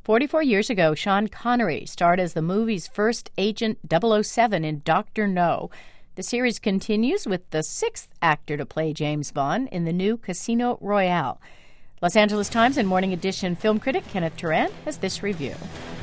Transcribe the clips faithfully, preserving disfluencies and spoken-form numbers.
forty-four years ago, Sean Connery starred as the movie's first agent double oh seven in Doctor No. The series continues with the sixth actor to play James Bond in the new Casino Royale. Los Angeles Times and Morning Edition film critic Kenneth Turan has this review.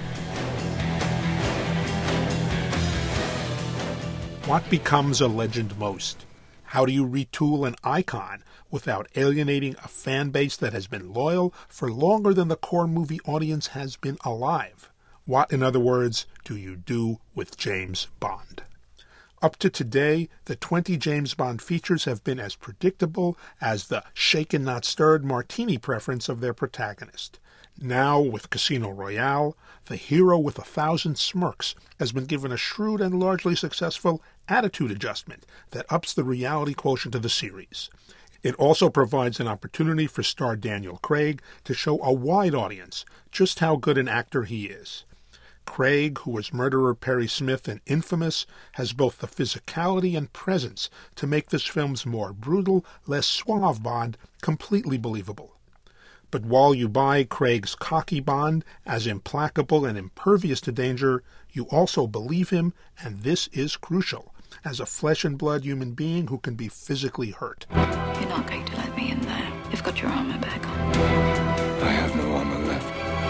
What becomes a legend most? How do you retool an icon without alienating a fan base that has been loyal for longer than the core movie audience has been alive? What, in other words, do you do with James Bond? Up to today, the twenty James Bond features have been as predictable as the shaken not stirred martini preference of their protagonist. Now, with Casino Royale, the hero with a thousand smirks has been given a shrewd and largely successful attitude adjustment that ups the reality quotient of the series. It also provides an opportunity for star Daniel Craig to show a wide audience just how good an actor he is. Craig, who was murderer Perry Smith in Infamous, has both the physicality and presence to make this film's more brutal, less suave Bond completely believable. But while you buy Craig's cocky Bond as implacable and impervious to danger, you also believe him, and this is crucial, as a flesh-and-blood human being who can be physically hurt. You're not going to let me in there. You've got your armor back on. I have no armor left.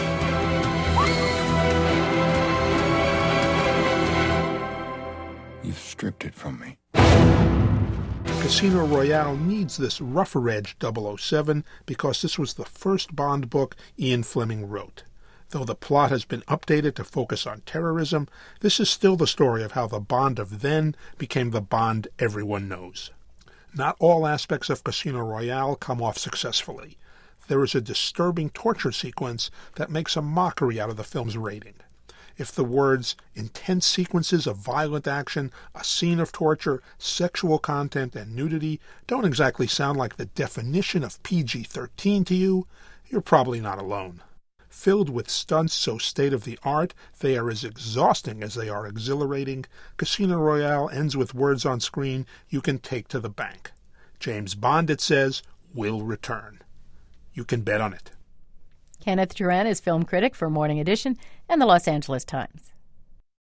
You've stripped it from me. Casino Royale needs this rougher-edged double oh seven because this was the first Bond book Ian Fleming wrote. Though the plot has been updated to focus on terrorism, this is still the story of how the Bond of then became the Bond everyone knows. Not all aspects of Casino Royale come off successfully. There is a disturbing torture sequence that makes a mockery out of the film's rating. If the words intense sequences of violent action, a scene of torture, sexual content, and nudity don't exactly sound like the definition of P G thirteen to you, you're probably not alone. Filled with stunts so state-of-the-art they are as exhausting as they are exhilarating, Casino Royale ends with words on screen you can take to the bank. James Bond, it says, will return. You can bet on it. Kenneth Turan is film critic for Morning Edition and the Los Angeles Times.